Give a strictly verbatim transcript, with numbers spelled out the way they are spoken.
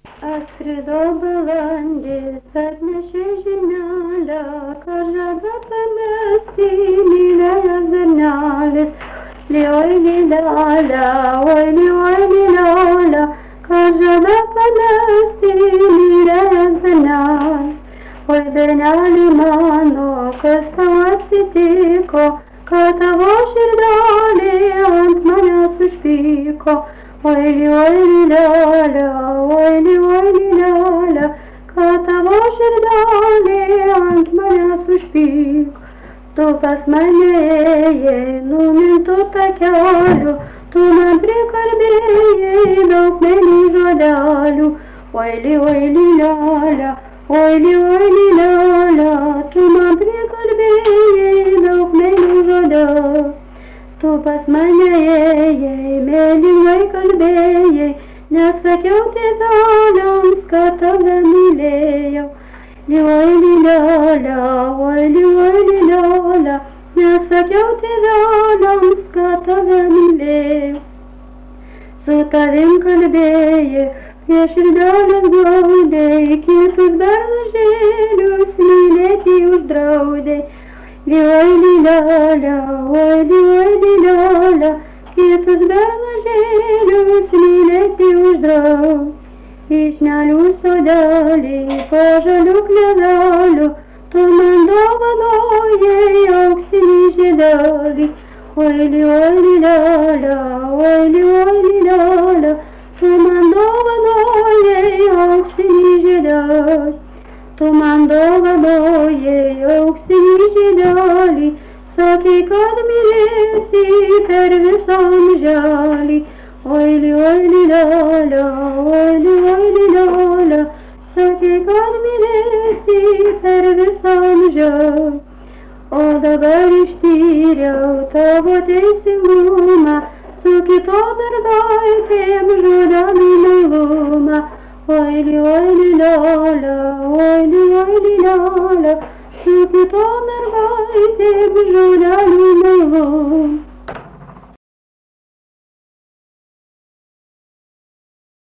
Atskrido balandis, atnešė žinelę, kad žada pamesti mylėjęs bernelis. Lioj lilelė, oi lioj lilelė, kad žada pamesti mylėjęs bernelis. Oi berneli mano, kas tau atsitiko, kad tavo širdelė ant manęs užpyko. Oi lioj lilelė, oi lioj lilelė, kad tavo širdelė ant manęs užpyko. Tu pas mane ėjai numintų takelių, tu man prikalbėjai daug meilių žodelių. Oi lioj lilelė, oi lioj lilelė, tu man prikalbėjai daug meilių žodelių. Tu pas mane ėjai, mėlygai kalbėjai, nesakiau tėveliams, kad tave mylėjau. Lioj lilelė, oi lioj lilelė, nesakiau tėveliams, kad tave mylėjau. Su tavim kalbėjai, prie širdelės glaudei, kitus bernužėlius mylėti uždraudei. Lioj lilelė, oi lioj lilelė, kitus bernužėlius mylėti uždraudei. Vyšnelių sodelį, po žalių klevelių, tu man dovanojai auksinį žiedelį. Oi lioj lilelė, oi lioj lilelė, tu man dovanojai auksinį žiedelį. Tu man dovanojai auksinį žiedelį, sakei, kad mylėsi per visą amželį. Oi lioj lilelė, oi lioj lilelė, sakei, kad mylėsi per visą amželį. O dabar ištyriau tavo teisingumą, su kitom mergaitėm žodelių meilumą. Oi lioj lilelė, oi lioj lilelė, su kitom mergaitėm žodelių meilumą.